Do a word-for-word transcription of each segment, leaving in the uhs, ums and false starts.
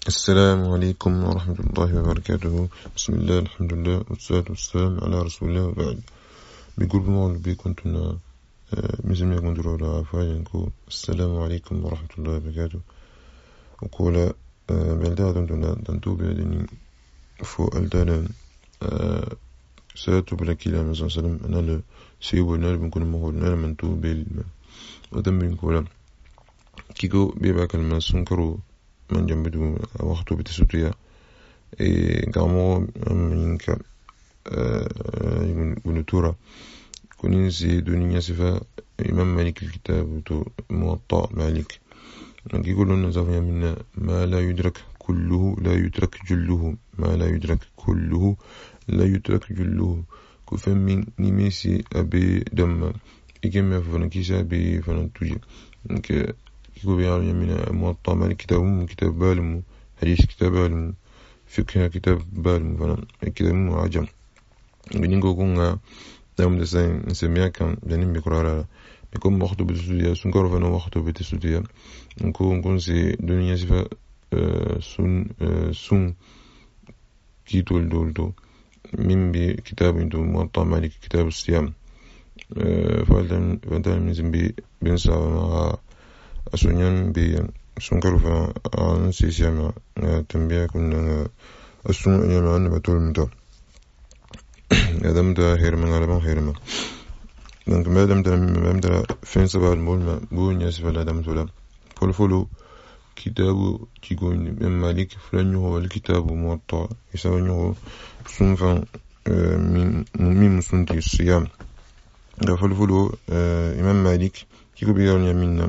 السلام عليكم ورحمة الله وبركاته. بسم الله الحمد لله والصلاة والسلام على رسول الله وبعد. بيقول بمول بيكونتنا مزمي كنترو لا فاينكو. السلام عليكم ورحمة الله وبركاته. وقولا بلدا دمتنا دنتو بيدني فو ألدانا ساتو بلا كلا مثلا سلام أنا ل سيبو نال بنكون مهول نال منتو بيل ودم بنكولا كيكو بيبا كلمة سنكرو من جنبدو وقتو بتسوتيا قامو منك ونتورا كونين سيدوني يصفا إمام مالك الكتاب تو موطأ مالك يقولون نزافيا منا ما لا يدرك كله لا يدرك جله ما لا يدرك كله لا يدرك جله كفن من نميسي أبي دم إجمع فنكيسا أبي فنتوجي كيكو بيعلم يمنا موطأ مالك كتاب كتاب بالمو حديث كتاب بالمو فقه كتاب بالمو فنا كتاب مو عجم بنينكو كونغا دام دسين نسميها كان بنين بكرارا بيكون وقته بتسوديا سنكر فنا وقته بتسوديا نكون نكون سي دنيا سفا سون سون كيتول دولتو من بي كتاب انتو موطأ مالك كتاب الصيام فالتن فالتن من زنبي بنسا مع أسونيان بي سنكر فنا نسي سيما تنبيا كنا أسون أيام أنا بطول متى adam da herman alaban herman donc madame da madame da fin sabal molma bu nyas vala adam tola fol folo kitabu tigon malik flanyo wal kitabu muwatta isawanyo sunfan min min sunti siyam da fol folo imam malik kiko biyon yaminna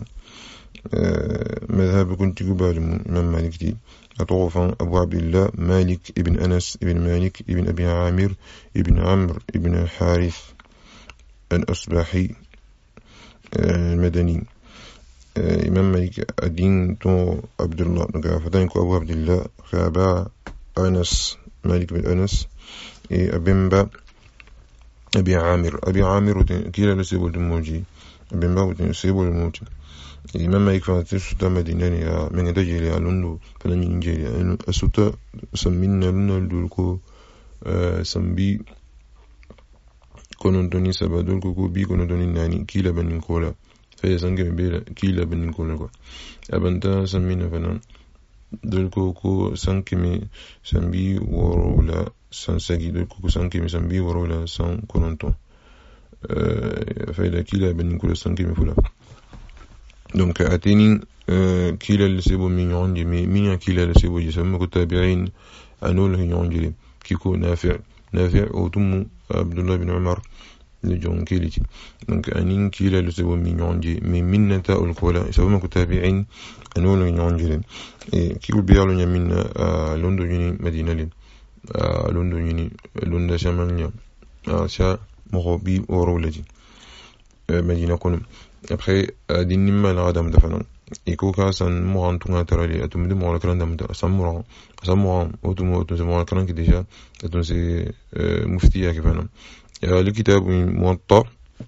مذهب كنت قبال imam malik di أطوفا أبو عبد الله مالك ابن أنس ابن مالك ابن أبي عامر ابن عمرو ابن الحارث الأصباحي المدني إمام مالك الدين تو عبد الله نقافتانكو أبو عبد الله خابا أنس مالك بن أنس أبنبا أبي عامر أبي عامر كيلا لسيبو الموجي أبنبا لسيبو الموجي imam malik fa tsuta madinani ya men da jeli alundu kana ninjeli asuta samminna lunal ko sambi konon doni sabadul ko ko bi konon doni nani kila banin kola fa sange be kila banin kola ko abanta sammina fanan dol ko ko sankimi sambi worola sansagi dol ko sankimi sambi worola san kononto fa ila kila banin kola sankimi fula donc atini kila lisibu minyondi minya kila lisibu jisamu kutabi'in anul hinyondi kiko nafi' nafi' otumu abdullah bin umar لجون كيلتي donc anin kila lisibu minyondi mi minnata ulkola isabu kutabi'in anul hinyondi e kiko biyalu nyaminna londo yini madina lin londo yini londa shamanya sha mobi orolaji madina kono après din nimma la adam dafanan iko ka san mo antunga tarali atum de mo la kan dam sammo sammo otum otum se mo kan ki déjà atum se muftiya kifana ya le kitab muwatta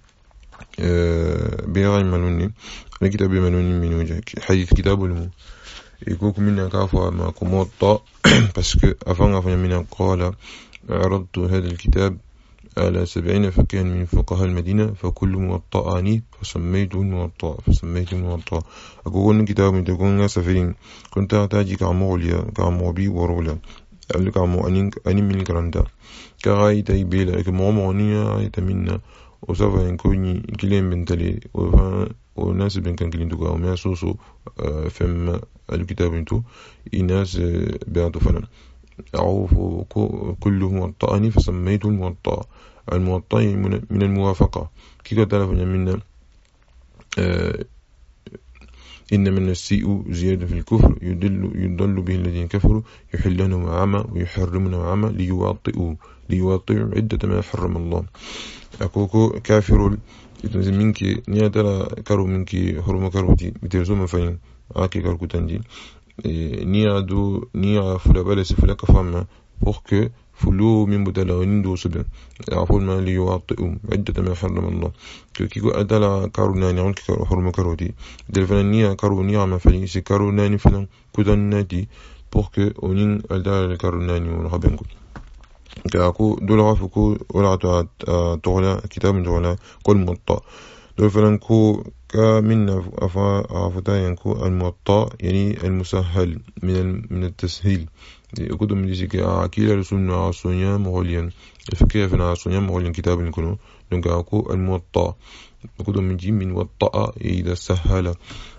bi ghayr manuni le kitab bi manuni min wajh hadith kitab al iko kumina ka fa ma ko muwatta parce que avant avant mina qala عرضت هذا الكتاب على سبعين فقيها من فقهاء المدينة فكل موطئاني فسميته الموطأ فسميته الموطأ أقول كتاب من تكون سفرين كنت أحتاج كعموليا كعموبي ورولا أقول كعمو أني أني من كرندا كغاي تيبيلا كمعمونيا يتمنى وسوف يكوني كلين بنتلي وناس بن كان كلين تقاو ما سوسو فم الكتاب انتو الناس بيعطوا فلان أعوف كله موطأني فسميته الموطأ الموطأ من الموافقة كي قد تعرف منا آه إن من السيء زيادة في الكفر يدل يضل به الذين كفروا يحلونه عامة ويحرمونه عامة ليواطئوا ليواطئوا عدة ما حرم الله أكوكو كافر يتنزل منك نياتلا كارو منك حرم كاروتي بترزوم فين عاكي كاركو تنجي نيا دو نيا فلا بالس فلا كفاما pour que فلو من بدلون دو سبب عفوا ما ليواطئوا عدة ما حرم الله كيكو أدلا كارو ناني عون كارو حرم كارودي دل فلان نيا كارو نيا ما فلان سي كارو ناني فلان كودان نادي pour que onin alda le karunani wala habengo كأكو دول عفكو ولا تا تغلا كتاب تغلا كل موطأ دول فلانكو كمن أفا عفتا ينكو الموطأ يعني المسهل من من التسهيل يقول من ذلك عقيلة رسولنا عصونيا مغوليا فكيف فينا عصونيا مغوليا كتاب نكونو دونك أكو الموطأ يقول من جيم من وطأ إذا سهل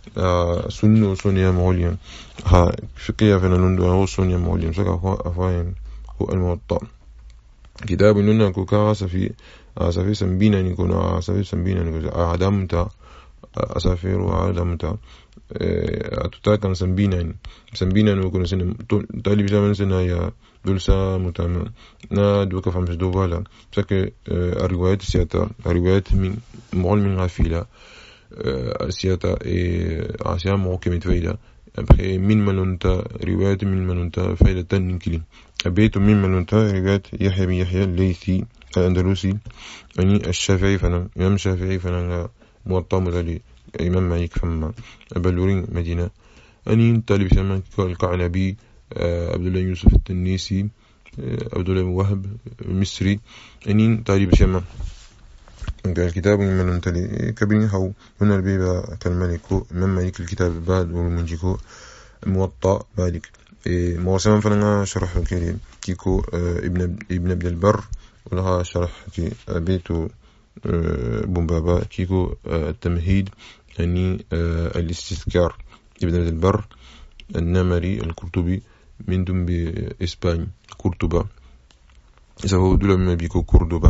سنو سونيا مغوليا ها فكيف فينا لندو عصونيا مغوليا سكا أفا هو الموطأ كتاب نونا كوكا سفي سفي سنبينا نكون سفي سنبينا نكون عدمتا أسافر وعدمتا أتوتا سنبينا سنبينا نكون سن تالي بسامن سنا يا دولسا متام نا دوكا فمس دوبالا سك الروايات سياتا الروايات من مغول من غافلة سياتا عسيا موكمة فايدة après min manunta riwayat min manunta faydatan min kilim أبيت من منونتا رواية يحيى بن يحيى الليثي الأندلسي أني الشافعي فنا إمام الشافعي فنا موطأ مدلي إمام مالك فما أبلورين مدينة أني طالب سمان القعنبي عبد الله يوسف التنيسي عبد الله وهب مصري أني طالب سمان الكتاب من منونتا كبير هو من البيبة كالملك إمام مالك الكتاب بعد والمنجيكو موطأ مالك موسم فلنا شرح الكريم كيكو ابن ابن عبد البر ولها شرح كي بيتو بومبابا كيكو التمهيد يعني الاستذكار ابن عبد البر النمري القرطبي من دم بإسبانيا قرطبة إذا هو دولة ما بيكو قردبة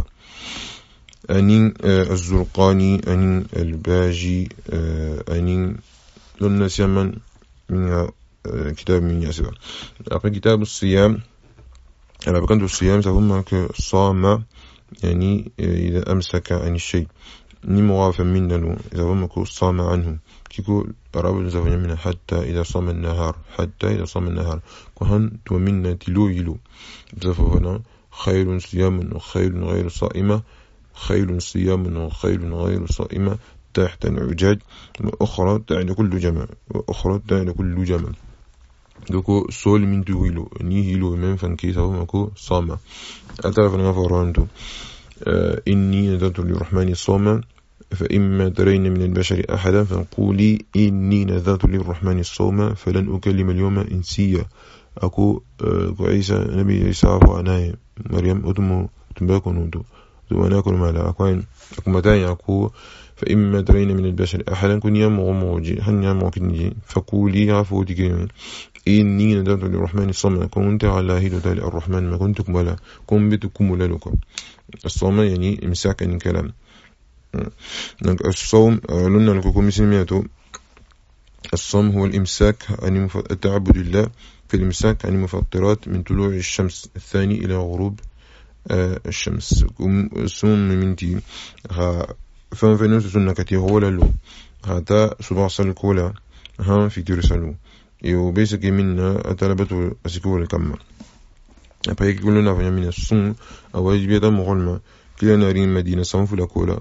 أنين الزرقاني أنين الباجي أنين لنا سيمن من كتاب من ياسبا après كتاب الصيام على بكند الصيام سهم كصام يعني إذا أمسك عن الشيء نمغاف منه إذا هم صام عنه كيكو رابط زفن منه حتى إذا صام النهار حتى إذا صام النهار كهن تومنا تلو يلو زفنا خير صيام وخير غير صائمة خير صيام وخير غير صائمة تحت العجاج وأخرى تعني كل جمع وأخرى تعني كل جمع دوكو سول من دويلو نيهيلو من فانكي سوف مكو صامة أتعرف أن غفرانتو آه إني نذرت للرحمن الصوم فإما ترين من البشر أحدا فنقولي إني نذرت للرحمن الصوم فلن أكلم اليوم إنسيا أكو آه عيسى نبي عيسى وعناي مريم أتمو تنباكو نودو وناكل مالا أكوين أكو متاين أكو فإما ترين من البشر أحدا كن يمغ موجي هن يمغ كنجي فقولي عفو تكيمين إني ندرت للرحمن الصوم كنت على هيدو الرحمن ما كنت كملا كن بتكم لكم الصوم يعني إمساك عن كلام الصوم لنا لكم مسلمياتو الصوم هو الإمساك عن التعبد لله في الإمساك عن مفطرات من طلوع الشمس الثاني إلى غروب الشمس الصوم منتي ها فان فينوس سنة كتير ولا لو هذا سبع سنة كولا ها في ترسلو يو بيسكي منا أتلبتو أسكول الكمة après كلنا في من الصوم أواجبية مغلمة كلا نارين مدينة صنفلا كولا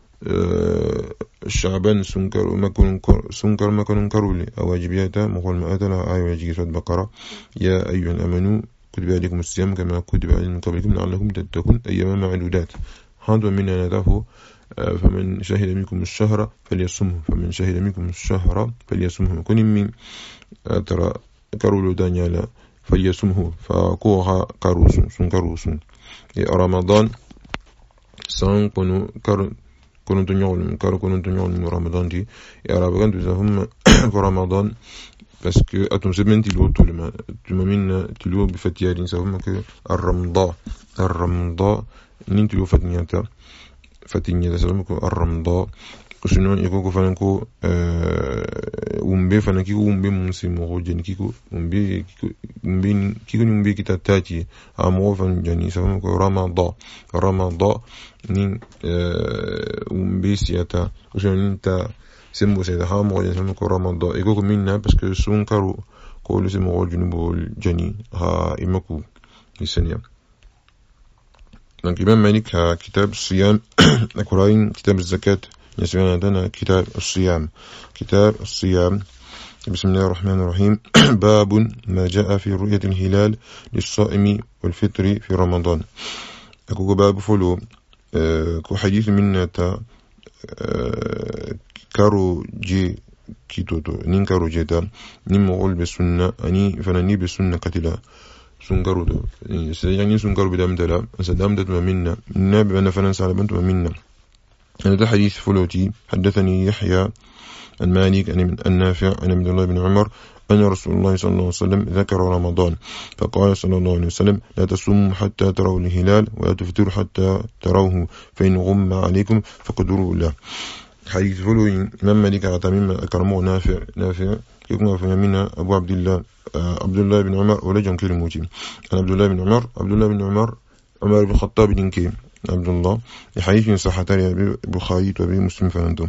الشعبان سنكر ما كن سنكر ما كن كرولي أواجبية مغلمة أتلا آية يجي سورة بقرة يا أيها الأمنوا كتب عليكم الصيام كما كتب على من قبلكم لعلكم تتقون أياما معدودات هذا منا نتافه فمن شهد منكم الشهر فليصمه فمن شهد منكم الشهر فليصمه كن من ترى كرولو دانيالا فليصمه فقوها كروس سن كروس رمضان سان كنو كر كنو تنيول كر كنو تنيول رمضان دي يا رب كنت هم رمضان parce que atom semen tilo tout le monde tu m'amènes tilo bifatiyarin ça veut que الرمضاء الرمضاء nin tilo fatiyata fatiyata ça veut que الرمضاء sinon yako ko fanako umbe fanaki umbe musimu rojeni kiko umbe umbe kiko umbe kitatati amo fan jani ça veut que ramadan ramadan nin umbe siata sinon ta سمو سيدا هام وجن سمو رمضان يقولوا منا بس كسون كارو كل سمو جنوب الجني ها إمكو السنية. لكن إمام مالك ها كتاب الصيام نقرأين كتاب الزكاة يسمعنا عندنا كتاب الصيام كتاب الصيام بسم الله الرحمن الرحيم. باب ما جاء في رؤية الهلال للصائم والفطر في رمضان. أكو باب فلو كو حديث من تا كارو جي كيتوتو نين كارو جيتا نين مغول بسنة أني فناني بسنة كتلا سنكارو دو يعني سنكارو بدام تلا سدام دت منا النبي أنا فنان سالبنت منا. هذا حديث فلوتي. حدثني يحيى المالك أن النافع أن عبد الله بن عمر أن رسول الله صلى الله عليه وسلم ذكر رمضان فقال صلى الله عليه وسلم لا تصوموا حتى تروا الهلال ولا تفطروا حتى تروه فإن غم عليكم فقدروا له. حديث فلو إمام مالك عتميم أكرمه نافع نافع يكون في يمين أبو عبد الله عبد الله بن عمر ولجن كلموتي أنا عبد الله بن عمر عبد الله بن عمر عمر بن الخطاب دينكي عبد الله حديث صحتان بخاري وبي مسلم فنندم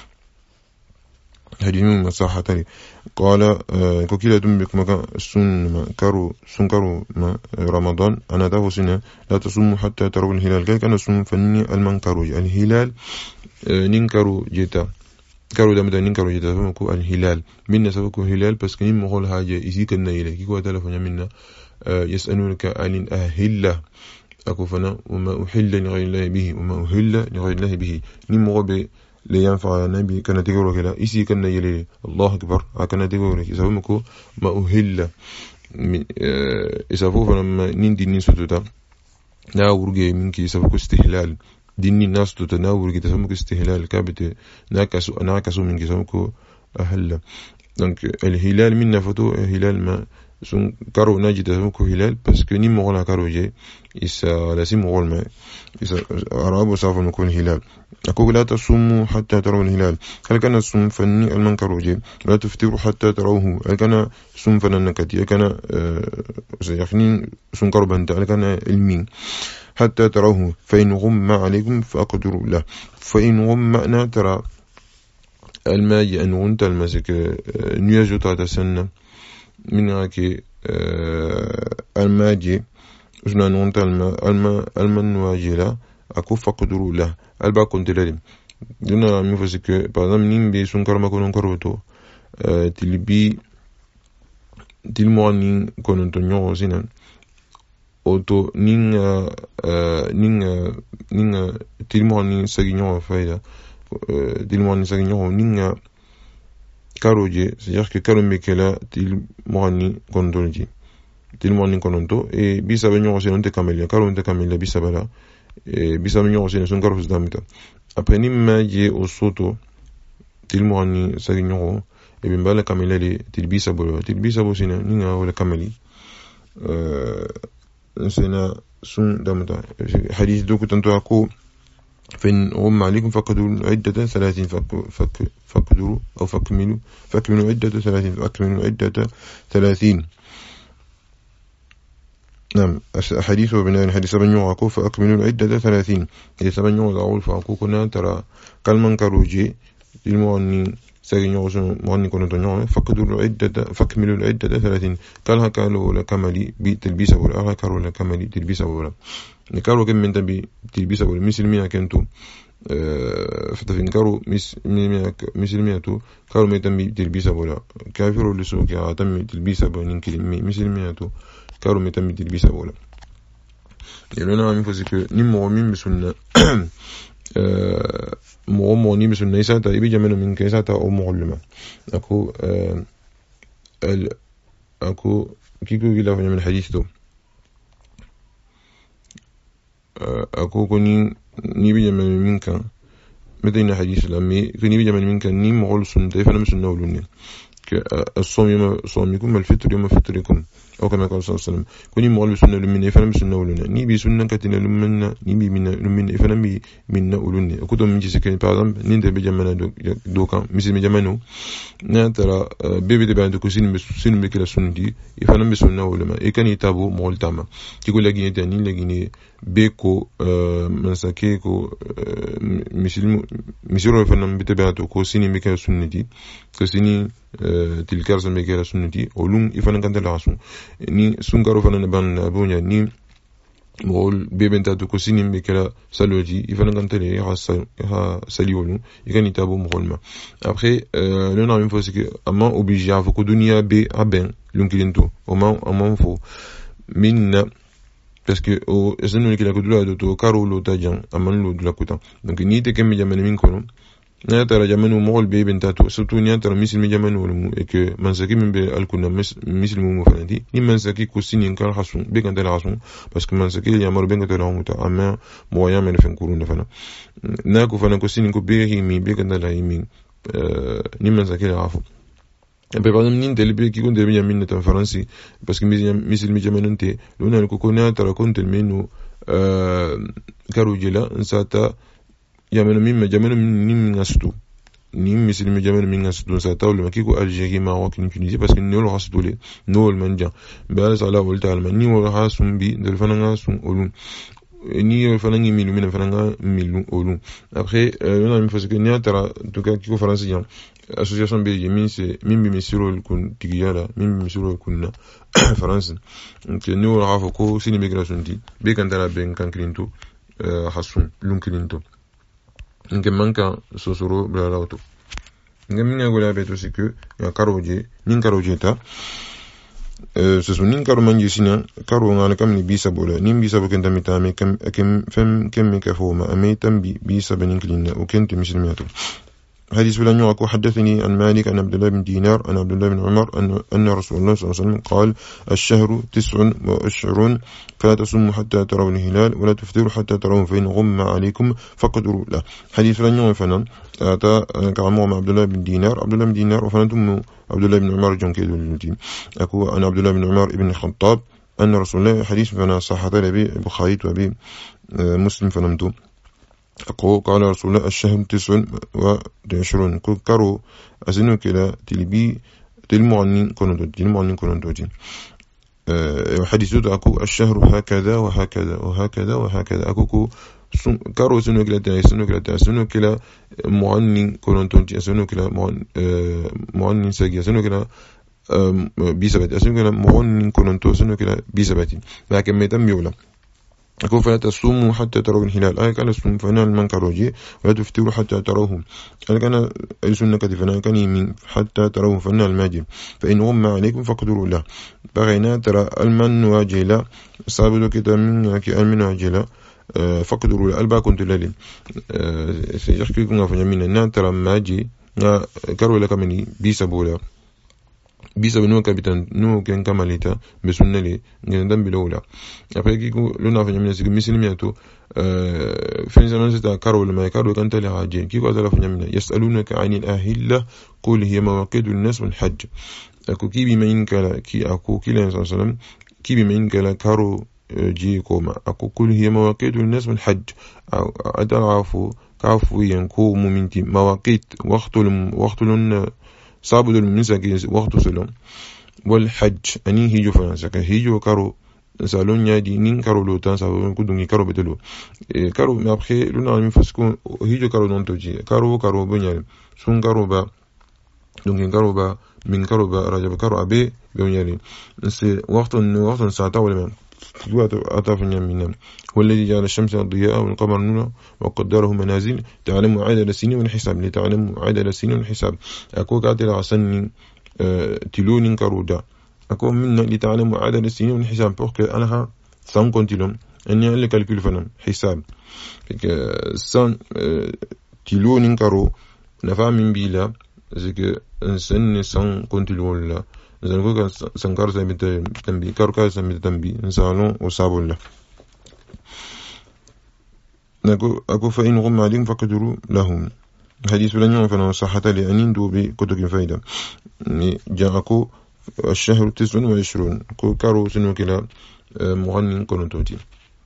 حديث من صحتان قال كوكيلا دمبك مكان سن كارو سن كارو رمضان أنا ده سنة لا تصوموا حتى تروا الهلال كي كان سن فني المنكرو الهلال نينكرو جيتا كارو دمدا نينكرو جيتا فمكو الهلال منا سبكو هلال بس كنيم مغول حاجة يزيك النيلة كي كوا تلفون منا يسألونك عن أهلة أكو فنا وما أحل لغير الله به وما أحل لغير الله به نيم مغول لينفع النبي كان تقول كلا إسي كان يلي الله أكبر كان تقول كي سبمكو ما أحل إسافو فلما نندي نسوتو لا ورجع منك سبكو استهلال ديني الناس تتناول كده سموك استهلال كابت ناكسو ناكسو من كسمكو أهلا. دونك الهلال منا فتو هلال ما سون كارو ناجي سموكو هلال بس كني مغلا كارو جي إسا لسي مغول ما إسا عرب صافو نكون هلال. أقول لا تصوموا حتى تروا الهلال هل كان الصوم فني المنكر جي لا تفطروا حتى تروه هل كان صوم فننكتي هل كان سيخنين صوم كربنت هل كان المين حتى تروه فإن غم عليكم فأقدروا له. فإن غم ترى الماء أن غنت المسك نياجو تاتسنة من هكي الماء أسنا نغنت الماء الماء الماء نواجلا أكو فأقدروا له ألبا كنت لديم دونا مفسك بعضهم نيم بي سنكر ما كنون كروتو تلبي تلموانين كنون تنيو سنان auto ninga ninga ninga tilmo ni saginyo faida tilmo ni saginyo ninga karoje c'est-à-dire que karombe kela tilmo ni kondolji tilmo ni kononto e bisa benyo se non te kamelia karonte kamelia bisa bala e bisa benyo se son karos damita après nimma je au soto tilmo ni saginyo e bimbala kamelia de tilbisa bolo tilbisa bosina ninga wala kameli euh سنة سن دمتا حديث دوك تنتوكو فإن غم عليكم فقدروا عدة ثلاثين فك فك فقدروا أو فكملوا فكملوا عدة ثلاثين فأكملوا عدة ثلاثين. نعم حديث وبناء حديث سبن يوعكو فأكملوا عدة ثلاثين إذا سبن يوعكو فأكو كنا ترى كالمن كروجي المؤمنين سيغنيو مغني كونو تنيو فقدوا العدة فكملوا العدة ثلاثين قالها كالو لكملي بتلبيسه ولا قالها كالو لكملي تلبيسه ولا نكارو كم من تبي تلبيسه ولا مسلمين كنتو فتفين كارو مسلمين تو كارو ما تبي تلبيسه ولا كافر اللي سو كا تبي تلبيسه بنين كلمة مسلمين تو كارو ما تبي تلبيسه ولا يلونا مين فسك نيمو مين بسنة مو موني بس الناس تا يبي جمنو من كيسا تا أو معلمة أكو ال أكو كيكو كلا فني من الحديث تو أكو كوني نيبي جمنو من كان متين حديث لامي كوني بيجي من كان نيم معول سنة فانا مش نقولوني الصوم يوم صومكم الفطر يوم فطركم أو كما قال صلى الله عليه وسلم كوني معول بسنة لمن فانا مش نقولوني نيبي سنة كتير لمن نيبي من لمن فانا مي من نقولوني أكو توم ميجي سكين بعضهم نيند بيجي منا دو دوكا مثل بيجي منو ناترا بيبي تبع عندك سين بس سين بكلا سنة دي فانا مش نقولما إيه كان يتابو معول تاما تقول لقيني تاني لقيني بيكو منسكيكو مسلم مسيرو فانا بتبعته كو سين بكلا سنة دي كسيني تلكار سن بكلا سنة دي أولون إفانا كان تلعسون ni sun karo fana ban abunya ni مقول بيبنتا تو كوسيني بكلا سالوجي يفنا كانتلي ها ها ساليولو يكاني تابو مقولما après euh, le nom il faut c'est que ama obligé à beaucoup dunia b a ben l'unkilinto au moins au moins faut minna parce que au zeno kila kudula do karo lo tajan aman lo dula kuta donc ni te kemme jamane min kono na tara jamanu mol be ben tatu surtout ni tara misil mi jamanu mu et que mansaki min be alkunna misil mu fanati ni mansaki ko sinin kal hasun be kan tala hasun parce que mansaki ya maru ben tala muta amma moya men fen kurun fana na ko fana ko sinin ko be mi be kan tala mi ni mansaki la hafu e per esempio niente le chi con deve yamin tan faransi parce que misil mi jamanu te lona ko ko na tara kontel menu karo jela sata jamano min jamano min ngastu ni misil mi jamano min ngastu sa tawle makiko Algérie Maroc ni Tunisie parce que ne lo hasdule no le manja ba sala volta al mani wa hasum bi de fananga sum olum ni fanangi milu min fananga milu olum après on a une fois que ni atara to ka kiko français yan association be yemi c'est mimi misiro kun tigiyala mimi misiro kunna france que nous on a foko sin immigration di be kan dara ben kan klinto hasum lunkilinto nke manka sosoro bla lauto nke minga gola beto c'est que ya karoje nin karoje ta euh ce sont nin karo manji sina karo ngana kam ni bisa bola nin bisa bo kenta mitame kam kam fem kam mi kafoma amay tambi bisa benin klina o kente misilmiato حديث بلا نوعك حدثني عن مالك عن عبد الله بن دينار عن عبد الله بن عمر أن أن رسول الله صلى الله عليه وسلم قال الشهر تسع وعشرون فلا تصوموا حتى تروا الهلال ولا تفطروا حتى تروا فإن غم عليكم فقدروا له حديث بلا نوع فنان أتى كعمر مع عبد الله بن دينار عبد الله بن دينار وفنانتم عبد الله بن عمر جون كيدو الدين أكو أن عبد الله بن عمر ابن الخطاب أن رسول الله حديث فنا صحة لبي بخاري وبي مسلم فنمتو أقول قال رسول الله الشهر تسع وعشرون كل كارو أزنو كلا تلبي تلمعنين كنودو تلمعنين كنودو جين حديثه أكو الشهر هكذا وهكذا وهكذا وهكذا أكو كو كارو سنو كلا تاني سنو كلا تاني سنو كلا معنين كنودو جين سنو كلا معنين ساقيا سنو كلا بيسبت سنو كلا معنين كنودو سنو كلا بيسبتين لكن ميتم يولا أكو فلا تصوموا حتى تروا الهلال أي كان الصوم فنا المنكروجي ولا تفطروا حتى تروهم أي كان السنة كتفنا كان يمين حتى تروهم فنا الماجي فإن غم عليكم فقدروا له بغينا ترى المن واجلا صابلو كتا من كي المن واجلا فقدروا له ألبا كنت للي سيحكي كنا فنمينا نا ترى ماجي نا كرو لك مني بيسابولا bisa beno kapitan no ken kamalita besunnali ngene dambi lawla après kiko lona fanya mina sigi misilimi to euh finzana zeta karol ma karo kan tali haje kiko azala fanya mina yasalunaka anil ahilla qul hiya mawaqitu lin-nas wal hajj ako kibi main kala ki ako kila sallam kibi main kala karo ji koma ako qul hiya mawaqitu lin-nas wal hajj atarafu kafu yanku muminti mawaqit waqtul waqtul صابد المنسك وقت سلام والحج أني هيجو فرنسا هيجو كارو سالون يادي نين كارو لوتان سابون كودوني كارو بدلو كارو ما أبخي لونا من فسكون هيجو كارو نونتوجي كارو كارو بنيال سون كارو با دونك كارو با من كارو با رجب كارو أبي بنيالي سي وقت وقت ساعة ولا دو أطافنا من هو الذي جعل الشمس ضياء والقمر نورا وقدره منازل تعلم عدد السنين والحساب لتعلم عدد السنين والحساب أكو قاتل عسن تلون كرودا أكو من لتعلم عدد السنين والحساب بوك أنها سان كونتيلوم أني اللي كالكول فنم حساب سان تلون كرو نفع من بيلا زي سن سان كونتيلون لا زنقول سنكار سميت تنبي كاركا سميت تنبي إنسانو وصابون له نقول أكو فإن غم عليهم فقدروا لهم حديث لن يعرف صحة لأنين دو بكتب فايدة جاءكو الشهر تسع وعشرون كارو سنو كلا مغنين كنتوتي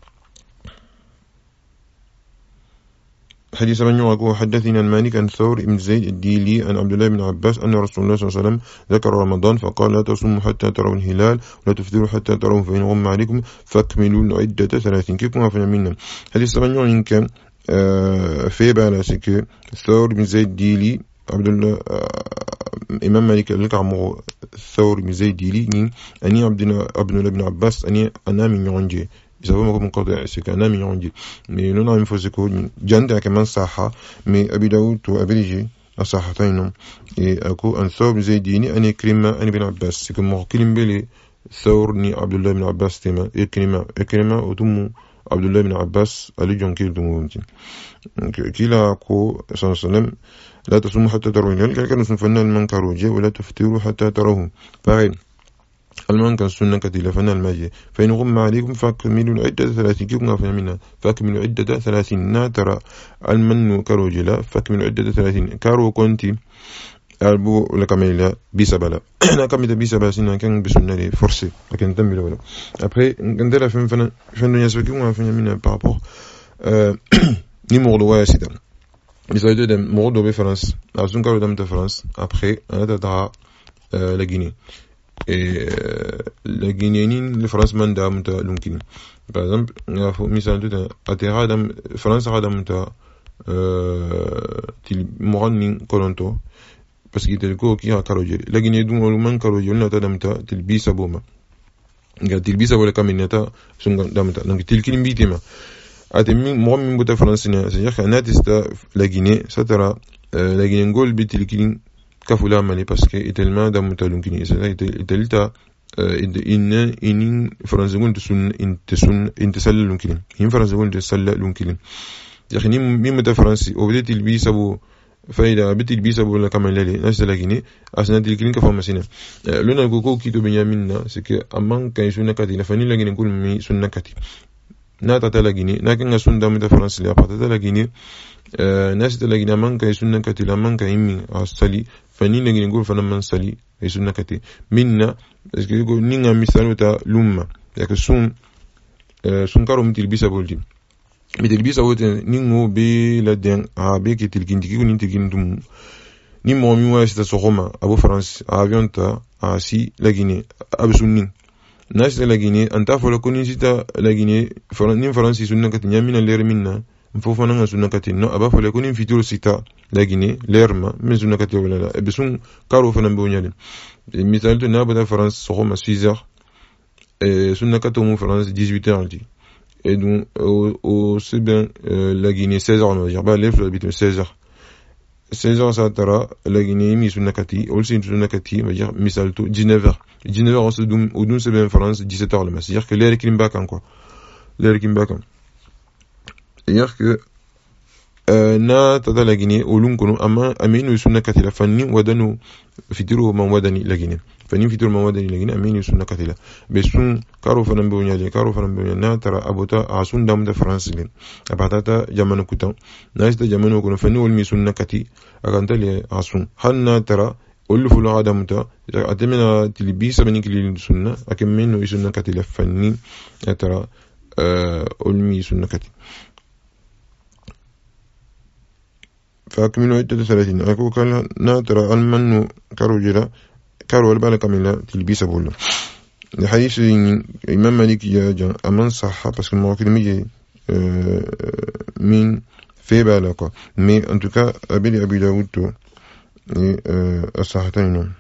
حديث من يوقع حدثنا المالك عن ثور بن زيد الديلي عن عبد الله بن عباس أن رسول الله صلى الله عليه وسلم ذكر رمضان فقال لا تصوموا حتى تروا الهلال ولا تفطروا حتى تروا فإن غم عليكم فاكملوا العدة ثلاثين كيكم عفنا منا حديث من يوقع كان في بالاسك ثور بن زيد الديلي عبد الله إمام مالك لك عمو ثور بن زيد الديلي أني عبد الله بن عباس أني أنا من يونجي بسبب ما منقطع سكان من عندي mais non il faut se que جند كمان صحة mais أبي داود وأبي الصحتين أكو أن ثوب زيديني أن كريمة أن بن عباس كم كلم بلي ثورني عبد الله بن عباس تما كريمة كريمة وتم عبد الله بن عباس علي جون كيل تمومتين كلا أكو صلى الله عليه وسلم لا تصوموا حتى تروا الهلال كانوا سنفنا المنكروجي ولا تفتروا حتى تروه فغير المنكر السنة كتيلة فنا الماجي فإن غم عليكم فاكملوا العدة ثلاثين كيف غافنا منها فاكملوا العدة ثلاثين ناترى المن كروجلا فاكملوا العدة ثلاثين كارو كنتي ألبو لكميلا بيسابلا أنا كميت بيسابلا سنة كان بسنة لي فرسي لكن تمي ولا après عندنا فين فين فين الناس بيكون غافنا منها بارابور numéro de ouais c'est mais ça veut dire numéro de France la zone carré de France après on a la Guinée et la Guinéenne le France manda muta lunkin par exemple on a misal de atera dam France radam muta euh til moranin kolonto parce qu'il était ko qui a karoje la Guinée dum o man karoje on a damta til bisaboma ngal til bisabo kaminata sunga damta donc til kin bitima atemi mo min buta France ne c'est-à-dire que natista la Guinée ça tera la Guinée ngol bitil kin kafula mali parce que tellement dans mutalungini c'est italita in in France gon tsun in tsun in tasallunkin in France gon tasallunkin يعني مين متى فرنسي وبديت البي سبو فايدا بديت البي سبو ولا كمان لالي ناس لاغيني اسنا دي كلين كفا مسينا لونا كوكو كيتو بنياميننا سكي امان كاي سونا كاتي لفاني لاغيني كل مي سونا كاتي ناتا تلاغيني ناكن سون دام متى فرنسي لا باتا تلاغيني ناس تلاغيني امان كاي سونا كاتي لامان كاي مي استالي فاني لاغيني نقول فانا من سالي اي سونا كاتي منا اسكي يقول نينغا مثال تا لوما ياك سون سون كارو متي البي سبو دي mais bi sawote ningo be la den a be ke tilkin tiki ni tilkin dum ni mo mi wa sta sokoma abo France avion ta a si la Guinée absunni nas la Guinée anta fo la koni sita la Guinée ni France sunna kat nyamina ler minna mfo fo nanga sunna kat no aba fo la koni fituro sita la Guinée lerma mais sunna kat wala la e besun karo fo nambe nyalen misal to na ba France sokoma six heures et sunna kat mo France dix-huit heures dit. Et donc au, au c'est bien euh, la Guinée seize heures on va dire bah les habite seize heures seize heures ça tara la Guinée mi sunakati aussi sunakati on va dire misalto dix-neuf heures dix-neuf heures on se doum au doum c'est bien France dix-sept heures le matin c'est-à-dire que l'air qui m'back quoi l'air qui m'back c'est-à-dire que euh, na tada la Guinée au long kono ama aminu sunakati la fanni wadanu fitiru man wadani la Guinée فني في طول ما ودني لكن أمين يسون كثيرا بسون كارو فنان بونيا كارو فنان بونيا ناترا أبوتا عسون دام ده فرنسيين أبعتها جمانو كتام ناس ده جمانو كنا فني والمي سون كثي أكانتلي عسون هن ترى أول فلو هذا متا أتمنى تلبي سبني كلي سنة أكمل إنه يسون كثيرا فني ترى والمي سون كثي فأكملوا عدة ثلاثين أكو كان ناترا المنو كارو جرا كارو البالة كاملة تلبيسة بولا الحديث الإمام مالك جاء أمان صحة بس المواكل ميجي من في بالك مي أن تكا أبي أبي داود الصحتين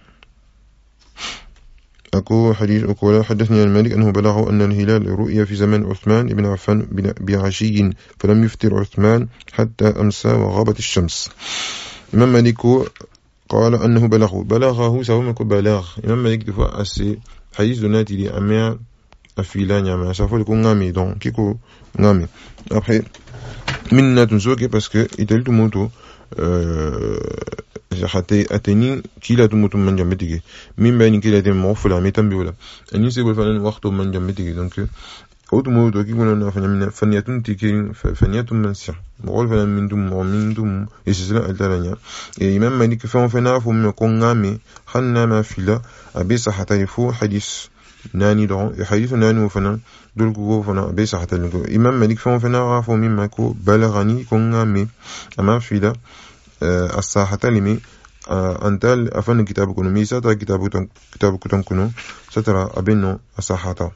أكو حديث أكو حدثني المالك أنه بلغه أن الهلال رؤيا في زمن عثمان بن عفان بعشي فلم يفطر عثمان حتى أمسى وغابت الشمس الإمام مالك قال أنه بلغه بلغه سوى مكو بلغ إمام مالك دفع أسي حديث دوناتي دي أمير أفيلان ياما سافو لكو نغامي دون كيكو نغامي après minna tunsoke parce que itel tu moto euh jahate ateni kila tu moto man jambetige min bani kila te mo fula metambi wala ani se bol fanan waqto man jambetige donc auto moto ki gona fa nyamina faniyatun tikin faniyatun mansi bol fanan min dum mo min dum isisla altaranya e imam malik fa on fana fu me ko ngami hanna ma fila abi sahata fu hadith nani don e hadith nani wo fana dol ko fana be sahata ko imam malik fa on fana rafu mimma ko balagani ko ngami ama fila as-sahata limi antal afan kitabu kuno misa ta kitabu tan kitabu kutan kuno satara abeno as-sahata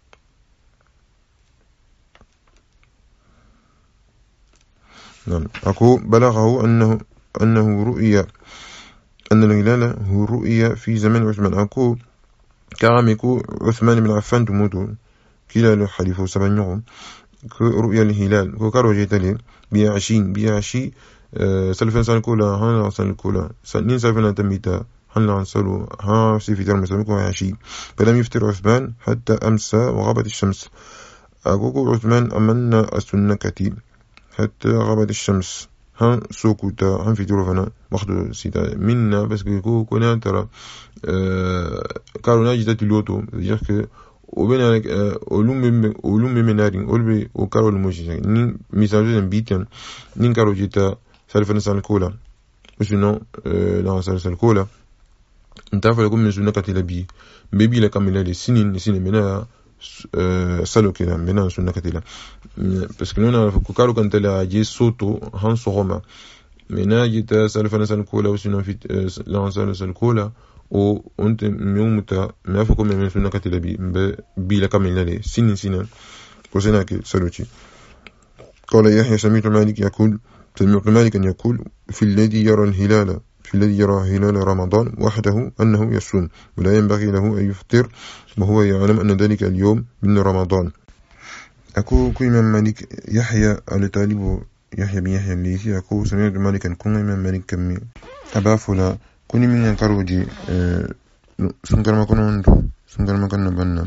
نعم أكو بلغه أنه أنه رؤيا أن الهلال هو رؤيا في زمن عثمان أكو كراميكو عثمان بن عفان تموتو كلا الحليف سبعين رؤيا الهلال كو كارو جيتالي بيعشين بيعشي أه سلفن سنة كولا هان سنة كولا سنين سلفن تميتا هن عنصلوا ها في فتر مسلمكم عشي فلم يفتر عثمان حتى أمسى وغابت الشمس أقول عثمان أمنا السنة كتيب حتى غابت الشمس هن سوكوتا هن في تروفنا مخدو سيتا منا بس كو كنا ترى أه كارو ناجي تلوتو يحكي وبين أولم أولم بمنارين أولبي وكارو الموجي نين مثال جدا بيتن نين كارو جيتا سالفة نسال كولا وشنو لا سالفة كولا انت عارف لكم من سنة كتير بي بيبي لك من لي سنين سنين منا سالو كده منا سنة كتير بس كنا في كارو كان تلا جي صوتو هان صوما منا جيتا سالفة نسال كولا وشنو في لا سالفة كولا وانت يوم متى ما فيكم من سنة كتير بي بي لك من لي سنين سنين وسنة سالوتي قال يحيى سمعت مالك يقول سمعت مالك أن يقول في الذي يرى الهلال في الذي يرى هلال رمضان وحده أنه يصوم ولا ينبغي له أن يفطر وهو يعلم أن ذلك اليوم من رمضان. أكو كو إمام مالك يحيى على طالب يحيى بن يحيى الليثي أكو سمعت مالك أن كون إمام مالك كمي أبا فلا كوني من ينكروجي سنكر ما كنا عنده سنكر ما كنا بنا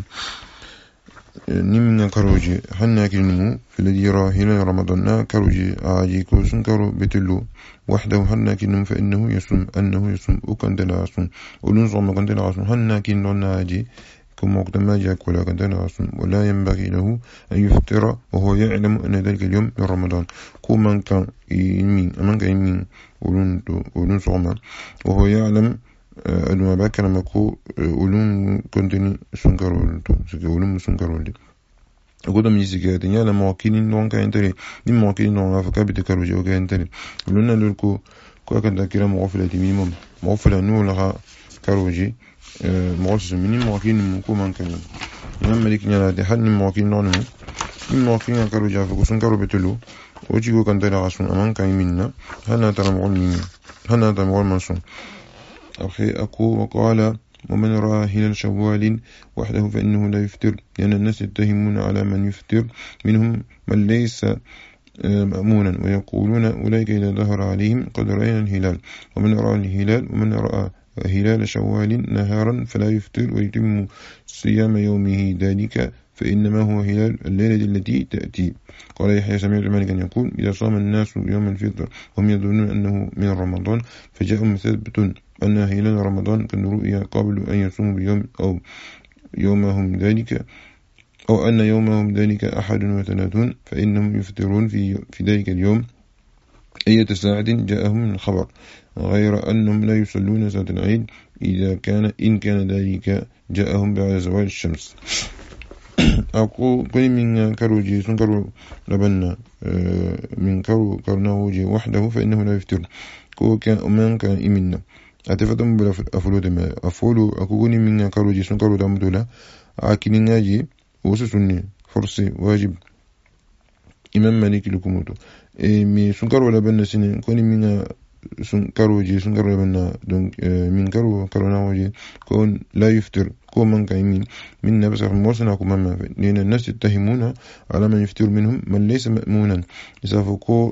نيم كروجي حنا كنمو في الذي يرى هلال رمضان كروجي عاجيكو سنكرو بتلو وحده حنا كنم فإنه يصوم أنه يصوم وكان دلعصوم ولنصوم كان دلعصوم حنا كنن عاجي كم وقت ما جاك ولا كان دلعصوم ولا ينبغي له أن يفطر وهو يعلم أن ذلك اليوم من رمضان كو من كان يمين من كان يمين ولنصوم وهو يعلم أنه ما كان مكو أولون كنتني سنكرول سكي أولون سنكرول أقول من يسكي أتني على مواكين نوان كأنتري نم مواكين نوان فكابي تكروجي وكأنتري ولونا للكو كوا كان تكيرا مغفلة ميمم مغفلة نو لها كروجي مغفلة مني مواكين مكو من كان يوم ملك نلا ده حد نم مواكين نوان نم مواكين كروجي فكو سنكرو بتلو وجيكو كان تلا عصون أمان كان منا هنا ترى مغول مين هنا ترى مغول منصون أخي أكو وقال ومن رأى هلال شوال وحده فإنه لا يفطر لأن الناس يتهمون على من يفطر منهم من ليس مأمونا ويقولون أولئك إذا ظهر عليهم قد رأينا الهلال ومن رأى الهلال ومن رأى هلال شوال نهارا فلا يفطر ويتم صيام يومه ذلك فإنما هو هلال الليلة التي تأتي. قال يحيى سمعت مالكا يقول إذا صام الناس يوم الفطر هم يظنون أنه من رمضان فجاءهم مثبت أن هلال رمضان كان رؤيا قبل أن يصوموا بيوم أو يومهم ذلك أو أن يومهم ذلك أحد وثلاثون فإنهم يفطرون في, في ذلك اليوم أية ساعة جاءهم من الخبر غير أنهم لا يصلون صلاة العيد إذا كان إن كان ذلك جاءهم بعد زوال الشمس. أقول كل من كروجي سنكرو لبنا من كرو كرناوجي وحده فإنه لا يفطر كو كان أمان كان إمنا أتفتم بلا أفولو دم أفولو أقول من كروجي سنكرو دمدولا أكني ناجي وسسني فرصي واجب إمام مالك لكموتو مي سنكرو لبنا سنين كوني من سنكروجي سنكرو لبنا دونك من كرو كرناوجي كون لا يفطر كو من كايمين من نفس موسنا كو مما لأن الناس يتهمون على من يفطر منهم من ليس مأمونا يسافوكو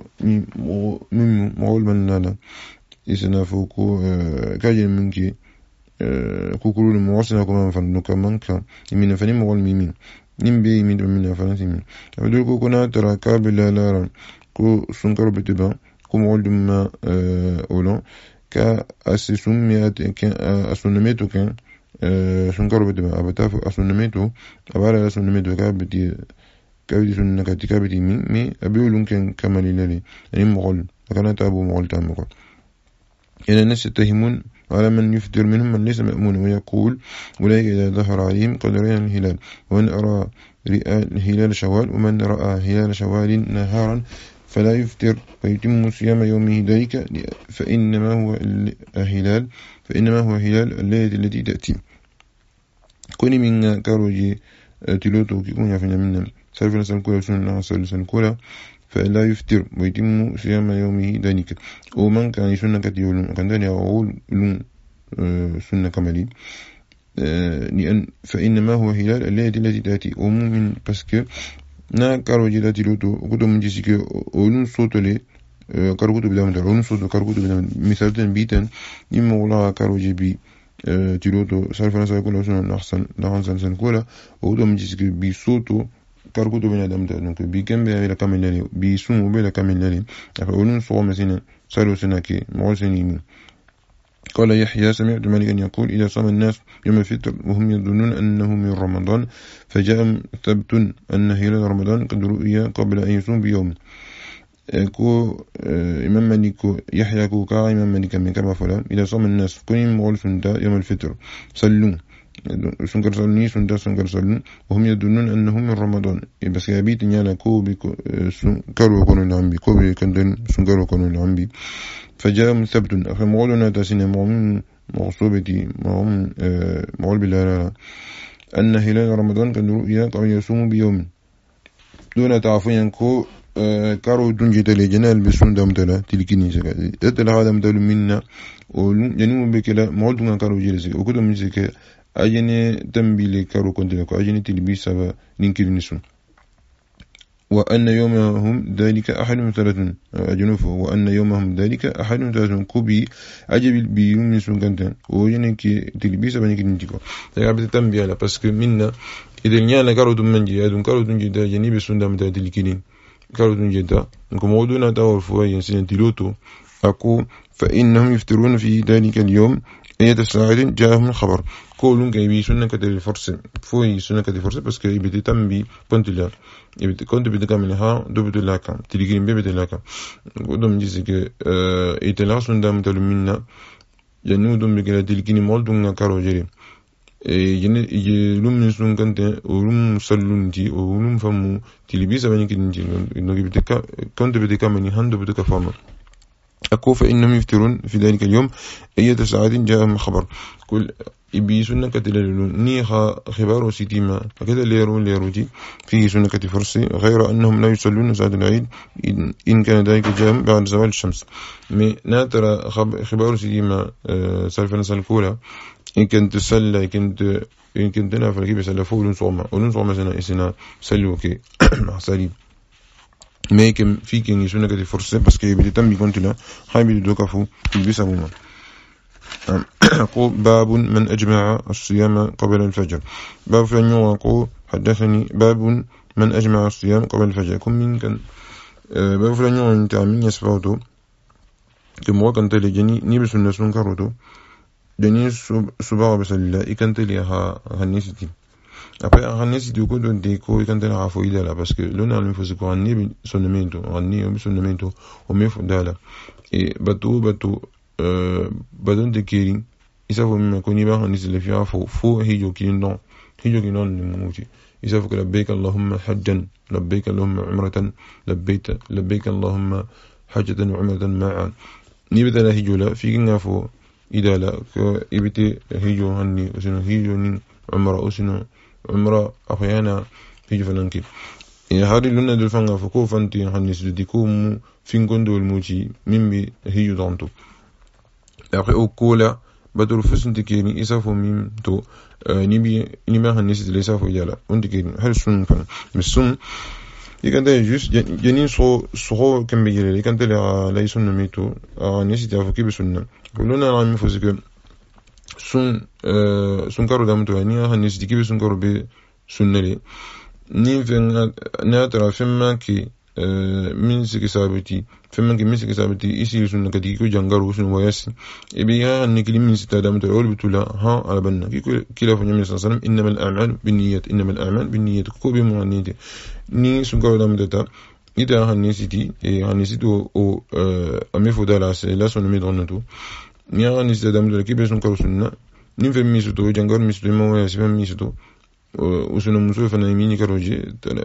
من مغول من لالا يسافوكو كاجل منكي كوكولو الموسنا كو مما فنوكا منكا يمين فنين مغول ميمين نم بي يمين من فنين مين أبدو كو كنا ترى كابل لالا كو سنكرو بتبا كو مغول دم أولان كا أسسوميات كان أسونميتو كان سنكرو بدما أبتاف أسونميتو أبارا أسونميتو كابتي كابتي سنة كاتي كابتي مي مي أبيولون كان كمالي للي يعني مغول فكانت أبو مغول تام مغول إن الناس يتهمون على من يفطر منهم من ليس مأمون ويقول أولئك إذا ظهر عليهم قد رأينا الهلال ومن أرى هلال شوال ومن رأى هلال شوال نهارا فلا يفطر ويتم صيام يومه ذلك فإنما هو الهلال فإنما هو هلال الليلة التي تأتي. كوني من كاروجي تلوتو كيكون يفعل منا سالفنا سنكولا سنة سنكولا فلا يفطر ويتم صيام يومه ذلك. ومن كان سنة كتيولون كان داني أقول لون سنة كمالي لأن فإنما هو هلال الليلة التي تأتي ومؤمن باسكو نا كاروجي تاتي لوتو كودو من جيسيكو اولون صوتولي كاروغوتو بلا من اولون صوتو كاروغوتو بلا مثالتن بيتن يما ولا كاروجي بي تيلوتو سالفنا سايكولا سنة نحسن نحسن سن كولا ودو من جيسيكو بي صوتو كاروغوتو بلا دامتا دونك بي كم بلا كامل لالي بي سومو بلا كامل لالي اولون صو مسينا سالو سناكي موسنيمو. قال يحيى سمعت مالكا يقول إذا صام الناس يوم الفطر وهم يظنون أنه من رمضان فجاء ثبت أن هلال رمضان قد رؤي قبل أن يصوم بيوم كو إمام مالك يحيى كو كا إمام مالك من كرم فلان إذا صام الناس كن مغول سندا يوم الفطر صلوا سنكر صلني سندا سنكر صلوا وهم يظنون أنه من رمضان بس يبيت نيالا كو بكو سنكر وكونوا العمبي كو بكندن سنكر وكونوا العمبي فجاء ثبت أخي مغولنا تاسين مغول مغصوبتي مغول مغول بالله أن هلال رمضان قد رؤيا قبل يصوم بيوم دون تعفين كو كارو دنجي تلي جنال بسون دام تلا تلكيني سكا تلا هذا مدل منا وجنوم بكلا مغول دون كارو جلسك وكذا من سكا أجني تنبيل كارو كنت لك أجني تلبي سبا ننكر نسون وأن يومهم ذلك أحد ثلاث أجنوفه وأن يومهم ذلك أحد ثلاث كوبي أجب بيوم من سنكنتن وجنك تلبيس بنك نتيكو تيابت تنبيه لا باسكو منا إذا نيانا كارو دمنجي أدون كارو دنجي دا جنيب سندا متا تلكينين كارو دنجي دا نكمودونا تاور فوا ينسين تلوتو أكو فإنهم يفترون في ذلك اليوم أية ساعة جاءهم الخبر كلهم كيبي سنة كتير فرصة فوي سنة كتير فرصة بس كي يبتدي تنبي كنت لا يبتدي كنت بدك منها دو بدو لاكا تلقين بي بدو لاكا ودم جيسك إتلا سنة متلمنا جنو دم بكلا تلقين مول دون كارو جري ين يلوم من سون كنت ولوم سلون تي ولوم فمو تلبي سبني كنتي إنه يبتدي كنت بدك منها دو بدك فما أكو فإنهم يفترون في ذلك اليوم أية ساعة جاءهم خبر كل إبي سنة كتلالون نيها خبار وسيتيما هكذا ليرون ليروجي فيه سنة كتفرسي غير أنهم لا يصلون ساعة العيد إن كان ذلك جاء بعد زوال الشمس مي ناترى خبار سيتيما سالفنا سالكولا إن كنت تسلى إن كنت إن كنت نافل كيف سلفوا ولن صوما ولن صوما سنة إسنا سلوكي سليم ميكم فيكين يسونا كتي فرصة بس كي يبدي تم بيكون تلا هاي بدي دوكافو يلبسها بوما. باب من أجمع الصيام قبل الفجر. باب فنيو أقول حدثني باب من أجمع الصيام قبل الفجر. كم من كان باب فنيو أنت عمين يسفاوتو كم وكان تلي جني نيبس الناس نكروتو جني سبعة بس الله إكان تلي ها هنيستي. Après, en Rennes, c'est du coup de déco et quand elle a fouillé là, parce que l'on a le faut se courir ni son nemento, ni son nemento, au mieux d'ala. Et bateau, bateau, euh, bateau de Kering, il s'avoue même qu'on y va, on est le fier, faut, faut, hijo qui non, hijo qui non, le mouti. Il s'avoue que la baik Allahumma hajjan, la baik Allahumma umratan, la baik, la baik Allahumma hajjatan wa umratan ma'an. Ni bata la hijo là, fi qu'il faut, idala, que éviter hijo hanni, ou sinon hijo ni umra, ou sinon عمره أخيانا في جفنانك إن هذه لنا دلفنا فكو فانتي حنيس ديكوم فين كندو الموجي ميمي هيو دانتو أخي أوكولا بدر فسن تكيني إسافو ميم تو نيبي نيما حنيس ليسافو يالا ونتكيني هل سن فن مسون يكن ده جوست جنين سو سو كم بيجري يكن ده لا يسون ميتو نيسي تافو كي بسنة كلنا نعمل فوزك sun sun karo da mutu ni ha ni sidiki be sun karo be sunnele ni ven na tra femma ki min siki sabiti femma ki min siki sabiti isi sunna kadi ko jangaru sun wayasi e bi ha ni kili min sita da mutu wal bitula ha ala banna ki kila fa nyami sallam innamal a'mal binniyat innamal a'mal binniyat ko be mo ni ni sun karo da mutu ta ida ha ni siti e ha ni sito o amefo dala se la son mi donnato ni ha ni sita da mutu ki be sun karo sunna ni fe misuto jangar misuto mo ya sifa misuto usuno muso fa na mini karoje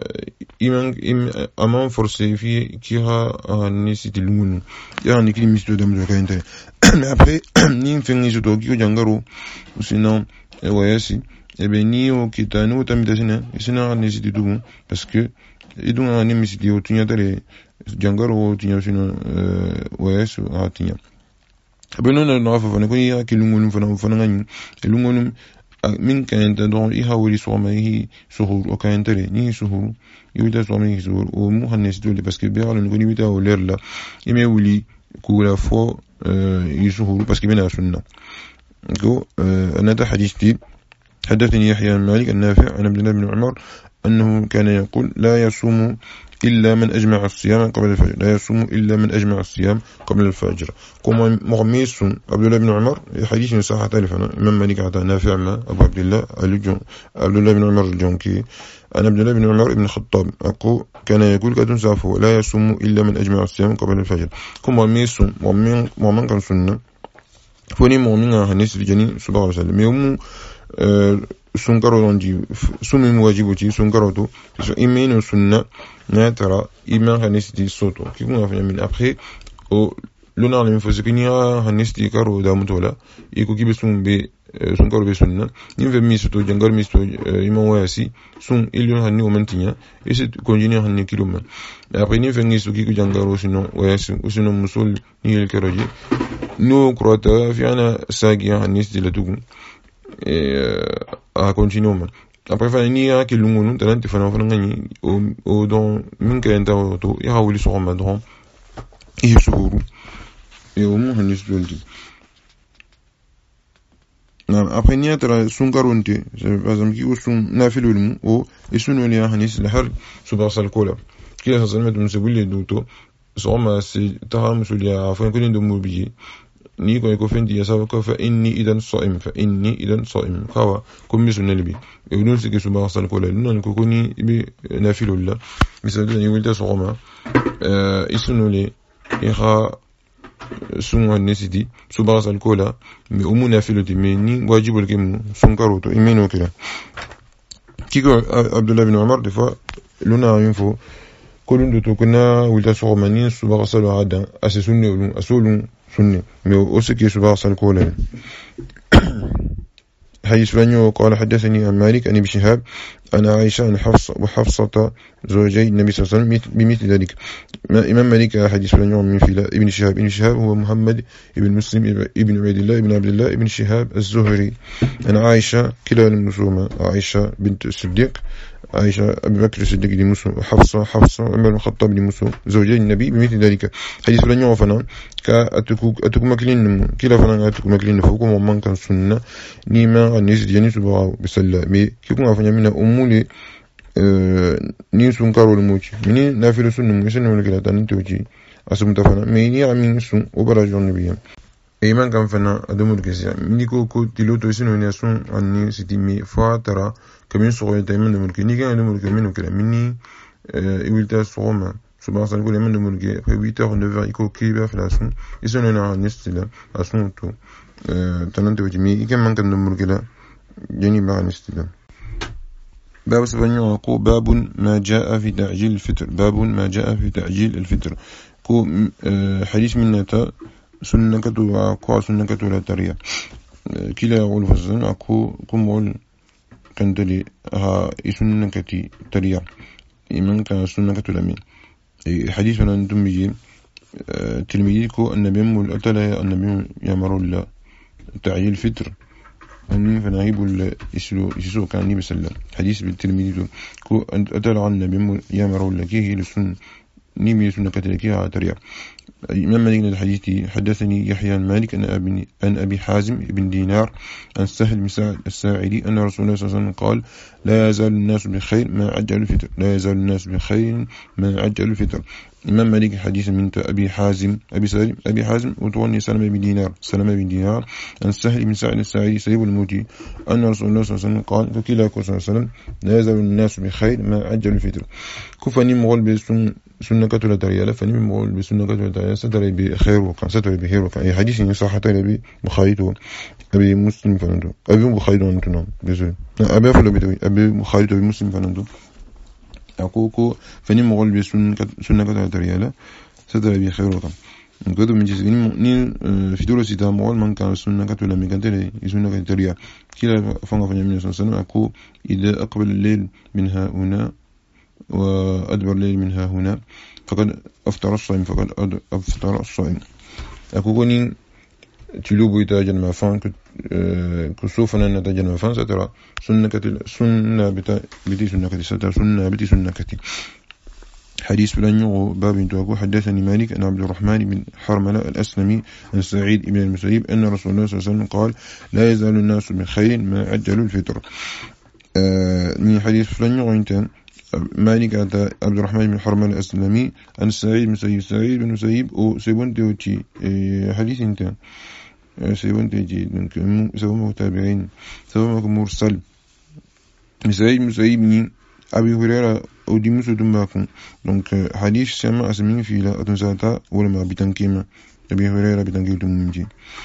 iman im amon forcé fi ki ha ni siti lungu ya ni ki misuto da mo ka inte mais après ni fe misuto ki jangaro usuno e wayasi e be ni o kitano tamita sina sina ni siti du parce que idun ni misiti o tunya tare jangaro tunya sino wayasu atinya Abeno na nafa fana ko ya kilungu nu fana fana ngani kilungu nu من كان تدعو إيها ولي صومه سهور وكان تري ني سهور يودا صومه سهور ومو هنس دولي بس كبير على نقولي بيتا ولير لا إما ولي كولا فو يسهور بس كبير سنة جو أنا ده حديثي حدثني يحيى مالك النافع عن عبد الله بن عمر أنه كان يقول لا يصوم إلا من أجمع الصيام قبل الفجر لا يصوم إلا من أجمع الصيام قبل الفجر كما مغميس عبد الله بن عمر حديث صحيح تلفنا إمام مالك عطا نافع ما أبو عبد الله عبد الله بن عمر الجونكي أنا عبد الله بن عمر بن الخطاب أقول كان يقول كاتون سافو لا يصوم إلا من أجمع الصيام قبل الفجر كما مغميس مؤمن كان سنة فوني مؤمن هنس الجنين صلى الله عليه وسلم يوم sunkaro don ji sumi wajibu ci sunkaro to so imeno sunna na tara iman hanisdi soto ki kun afanya min après o lona le fo sekini hanisdi karo da mutola iko kibe sumbe sunkaro be sunna nimve mi soto jangar mi soto iman wayasi sun ilio hanni o mantinya e se konjini hanni kiloma après ni fe ngi so ki ko jangaro sinon wayasi sinon musul ni el karoji no krota fi ana sagia hanisdi la tugun a continuer man après fa ni ya ke lungunu tanante fa na fa ngani o o don min ka enta to ya hawli so ma don e suru e o mo hanis doldi na après ni atra sun garonte par exemple ki o sun na filul mu o e sunu ni hanis la har suba sal kola ki la salmet mun se bulle do to so ma se taham sulia fa ko ni do mo biye ni ko ko fendi ya sawa ko fa inni idan sa'im fa inni idan sa'im kawa ko misunna libi e wonu sike suba sal ko la non ko ko ni bi nafilullah misal ni wilta soma euh isunu li ira sunwa nesidi suba sal ko la mi umu nafilati mi ni wajibul kim sun karoto imeno kila kiko Abdullah bin Umar des fois luna info ko lundu to kuna wilta soma ni suba sal hada asasunni ulun asulun سنة مو أسكي سباق سالكولا حديث فانيو قال حدثني عن مالك عن ابن شهاب أنا عائشة عن حفصة وحفصة زوجي النبي صلى الله عليه وسلم بمثل ذلك إمام مالك حديث فانيو من فيلا ابن شهاب ابن شهاب هو محمد ابن مسلم ابن عبيد الله ابن عبد الله ابن شهاب الزهري أنا عائشة كلا المسلمة عائشة بنت الصديق عائشة أبي بكر الصديق بن مسلم وحفصة حفصة عمر بن الخطاب بن مسلم زوجي النبي بمثل ذلك حديث فانيو فنا كأتكو أتكو مكلين كلا فنا أتكو مكلين فوقهم ومن كان سنة نيما الناس جاني سبحانه بسلا مي كيكون أفنى من أمولي ni sun karo da moci mini na fi sun mu sun ne kila tanin toji asum ta fana me ni amin sun obara jon biyan e man kan fana adamu da kasiya mini ko ko tiloto sun ne sun anni siti mi fa tara kamin so ya tayman da mulki ni kan da mulki minu kila mini e wilta soma suba san ko le man da mulki fa huit heures neuf heures iko kiba fala sun isun ne na nistila asun to tanin toji mi kan man kan da mulki la jeni ba nistila باب سبعين كو باب ما جاء في تعجيل الفطر باب ما جاء في تعجيل الفطر كو حديث منتا سنة كتو كو سنة كتو لا تريا كلا يقول فسن أكو كم قول كندلي ها سنة كتي تريا إيمان كان سنة كتو لمين حديث من أنتم بيجي تلميذ كو النبي مول أتلا النبي يأمر الله تعجيل الفطر أني فناهيب الإسلو إسلو كان النبي صلى الله عليه وسلم حديث بالتلميذ كو أتلا عن النبي يأمر الله كيه لسن نيمي سنة كتلكيها تريا إمام مالك الحديث حدثني يحيى مالك أن أبي أن أبي حازم بن دينار عن سهل بن سعد الساعدي أن رسول الله صلى الله عليه وسلم قال لا يزال الناس بخير ما عجل الفطر لا يزال الناس بخير ما عجل الفطر إمام مالك حديث من أبي حازم أبي سالم أبي حازم وتوني سلمة بن دينار سلمة بن دينار عن سهل بن سعد الساعدي سيب الموتي أن رسول الله صلى الله عليه وسلم قال فكلا صلى الله عليه وسلم لا يزال الناس بخير ما عجل الفطر كفني مغول بسن سنة كتلة تريالة فني مغول بسنة كتلة تريالة ستري بخير وكان ستري بخير وكان أي حديث صحة أبي بخاري أبي مسلم فنندو أبي بخاري وأنتنا بزول أبي أفضل بتوي أبي بخاري أبي مسلم فنندو أقولكو فني مغول بسنة سنة كتلة تريالة ستري بخير وكان نقدر من جزء ني في دولة سيدا مغول من كان سنة كتلة مكانتلي سنة كتلة تريالة كلا فنغ فني من صلى الله عليه وسلم أقول إذا أقبل الليل منها هنا وأدبر الليل منها هنا فقد أفطر الصائم فقد أفطر الصائم أكوني تلوب يتاجن ما فان كسوفنا نتاجن ما فان سترى سنة كتل سنة بتا بدي سنة كتل سترى سنة بدي سنة كتل. حديث بلان يغو باب توقو حدثني مالك أن عبد الرحمن بن حرملة الأسلمي عن سعيد بن المسيب أن رسول الله صلى الله عليه وسلم قال لا يزال الناس بخير ما عجلوا الفطر. من حديث بلان يغو انتان مالك عبد الرحمن بن حرملة الأسلمي عن سعيد بن مسيب سعيد بن مسيب أو سيبون تيوتي حديث انتان سيبون تيجي سيبون متابعين سيبون مرسل سعيد بن مسيب أبي هريرة أودي مسودم باكم دونك حديث سما أسمين فيلا أتنساتا ولا ما بتنكيما أبي هريرة بتنكيتم منجي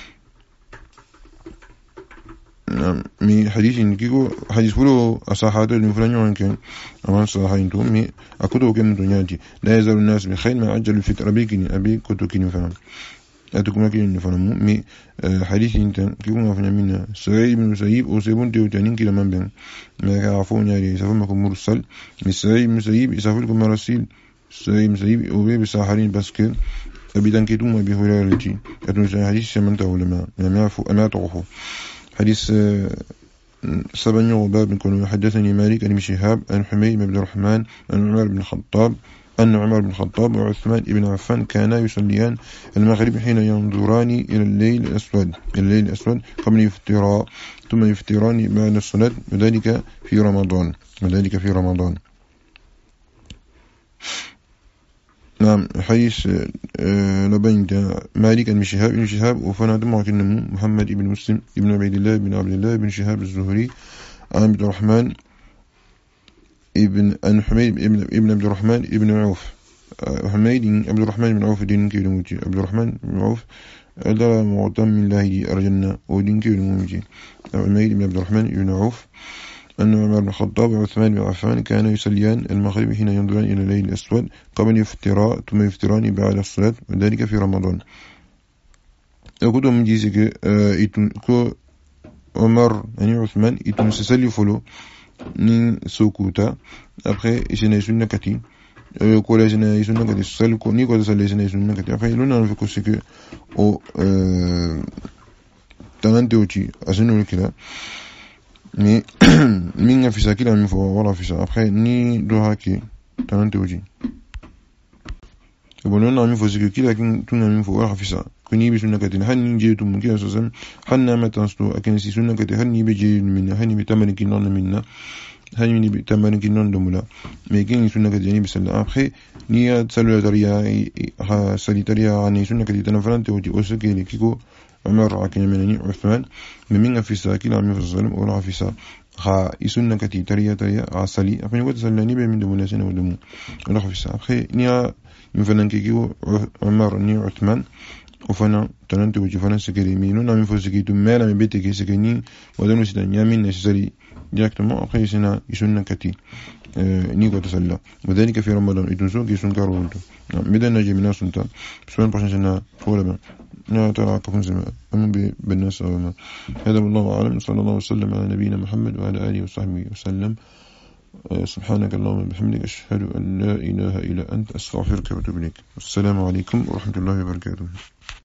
مي حديث إنكيكو حديث فلو أصحات المفلان يوان كان أمان صحاين توم مي أكتو كم دنياجي لا يزال الناس بخير ما عجل الفترة بيكني أبي كتو كني فهم أتوكما كني نفهمو مي حديث إنتان كيكو ما فهمنا منا سعيد بن مسيب أو سيبون تيوتانين كلا من بين ما كعفون ياري يسافر مكم مرسل من سعيد بن مسيب يسافر لكم مرسل سعيد بن مسيب أو بي بساحرين بسكر أبي تنكيتو ما بيهولا رجي أتنسى حديث سمنت علماء ما يعفو أما تعرفوا حديث سبعين باب كانوا حدثني مالك عن شهاب عن حميد بن الرحمن عن عمر بن الخطاب أن عمر بن الخطاب وعثمان بن عفان كانا يصليان المغرب حين ينظران إلى الليل الأسود الليل الأسود قبل يفطرا ثم يفطران بعد الصلاة وذلك في رمضان وذلك في رمضان. نعم حديث لبين مالك بن شهاب بن شهاب وفناد معكن محمد بن مسلم بن عبد الله بن عبد الله بن شهاب الزهري عن عبد الرحمن ابن أن حميد ابن ابن عبد الرحمن ابن عوف حميد عبد الرحمن بن عوف دين كيلومتي عبد الرحمن بن عوف هذا معظم من الله أرجلنا ودين كيلومتي حميد بن عبد الرحمن بن عوف أن عمر بن الخطاب وعثمان بن عفان كانوا يصليان المغرب حين ينظران إلى الليل الأسود قبل يفطرا ثم يفطران بعد الصلاة وذلك في رمضان. أقول من جيسك كو عمر يعني عثمان يتم سسلي فلو ni sokuta après isina sunna kati ko la isina sunna kati sal ko ni ko sal isina sunna kati après luna no ko c'est que o tanante uchi asinu kila ni minga fisa kila mi fo wala fisa après ni do haki tanante uchi bon non mi fo c'est que kila kin tuna mi fo wala fisa kuni bi sunna kati hanni jeetu mun kila sosam hanna matansto akin si sunna kati hanni be je min hanni bi tamani kin non minna hanni bi tamani kin non domula mais kin sunna kati ni bi sala après ni salu tariya ha salitaria ani sunna kati tan frante o o se ke kiko عمر عكنا منني عثمان من في ساكن عم يفصل ولا في سا ها يسون كتي تريا تريا عسلي أفني قلت سلني بين دمونا سنة ودمو ولا في سا أخي نيا يفنن كيكو عمر ني عثمان وفنا تنانت وجفنا سكري مينو نامي فسكيتو مالا من بيتك سكني ودنو سيدان يامين نسري directement après سنا يسون كتي ني قلت سلا وذلك في رمضان يتنسو كيسون كارولتو ميدان نجي من سنتا سؤال بروشن سنة فولا بان لا ترى كفن زمان أمم بالناس وما هذا والله أعلم صلى الله وسلم على نبينا محمد وعلى آله وصحبه وسلم. سبحانك اللهم وبحمدك أشهد أن لا إله إلا أنت أستغفرك وأتوب إليك. السلام عليكم ورحمة الله وبركاته.